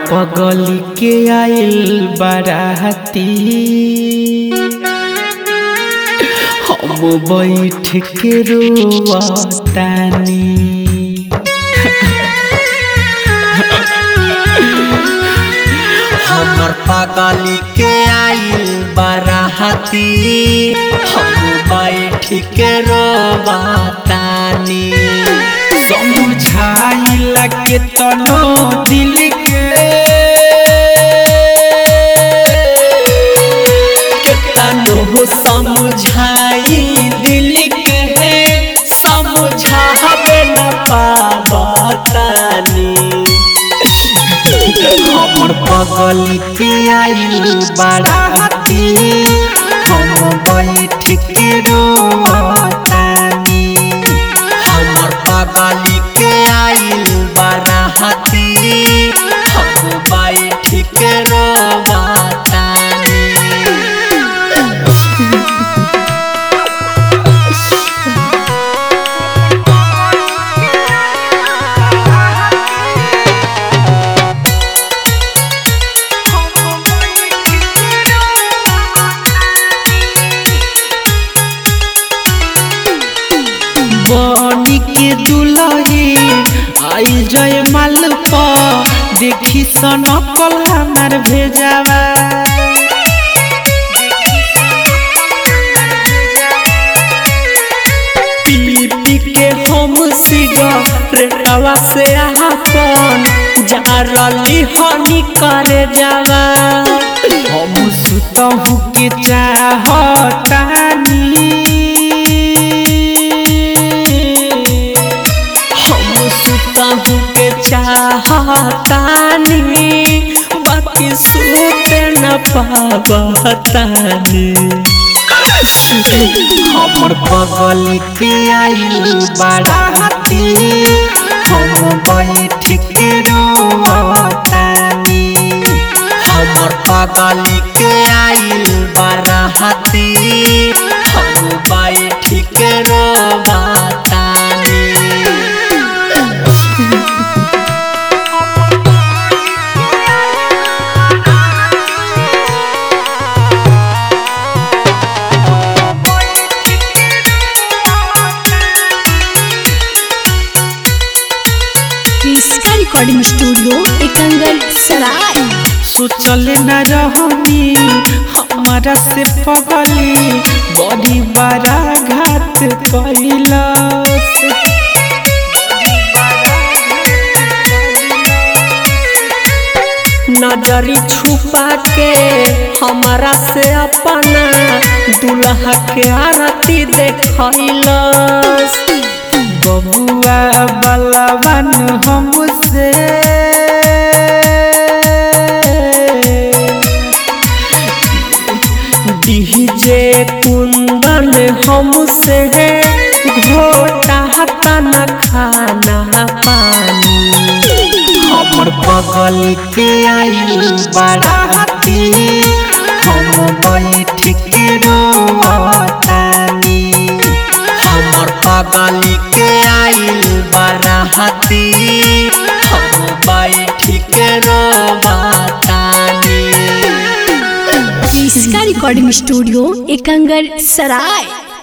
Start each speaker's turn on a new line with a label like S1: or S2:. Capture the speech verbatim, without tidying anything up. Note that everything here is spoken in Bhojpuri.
S1: पगली के आइल बाराती हम बैठ के रोवतानी
S2: हमर पगली के आइल बाराती हम बैठ के रोवतानी
S1: समझाइला के तनो दिल के
S2: केतनो समझाई दिल के समझावे न पावतानी
S1: हमर पगली के आइल बाराती हम बैठ के रोवतानी
S2: हमर पगली के आइल बाराती हम बैठ के रोवतानी
S1: बनी के दुलही आई जय मालपा देखी सनकल हमार भेजावा
S2: पी पी के हम सिगरेटवा से आपन जारली हनी करे जावा
S1: हम सुतहु के चाहतानी
S2: कहूँ के चाहतानी बाकी सुते न पावतानी
S1: हमर पगली के आइल बाराती हम बैठ के रोवतानी
S2: हमर पगली के आइल बाराती हम बैठ के रोवतानी
S3: रिकॉर्डिंग स्टूडियो एकंगर सराय।
S1: सोचले न रहनी हमारा से पगली बड़ी बड़ा घात कैलस
S2: नजरी छुपा के हमारा से अपना दुल्हा के आरती देखैलस
S1: बबुआ बलवन हमसे
S2: डीजे कुंदन हमसे घोटा न खाना पानी
S1: हमर पगली के आइल बाराती हम बैठ के रोवतानी
S2: हमर पगली के आइल बाराती हम बैठ के रोवतानी।
S3: इसका रिकॉर्डिंग स्टूडियो एकंगर सराय।